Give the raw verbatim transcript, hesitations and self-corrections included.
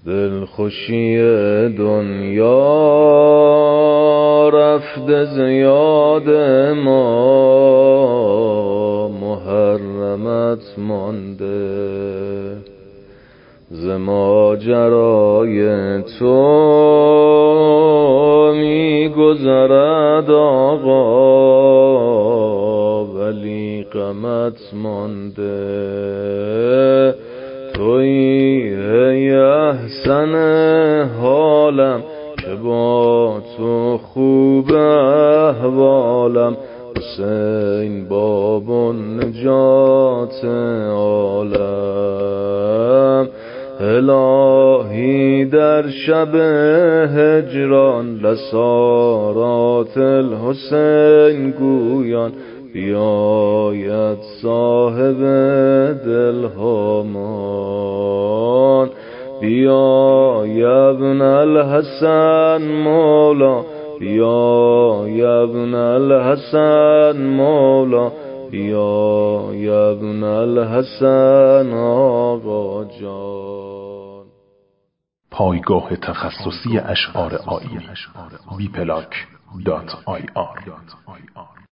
دلخوشی دنیا رفته ز یاد ما، محرمت مانده ز ماجرای تو می گذرد آقا، ولی غمت مانده. تویی ای احسن حالم که با تو خوب احوالم، حسین باب نجات عالم. الهی در شب هجران لسارات الحسین گویان، بیاید صاحب دلهامان. بیا یا ابن الحسن مولا، بیا یا ابن الحسن مولا، بیا یا ابن الحسن آقا جان. پایگاه تخصصی اشعار آیینی وی پلاک دات آی آر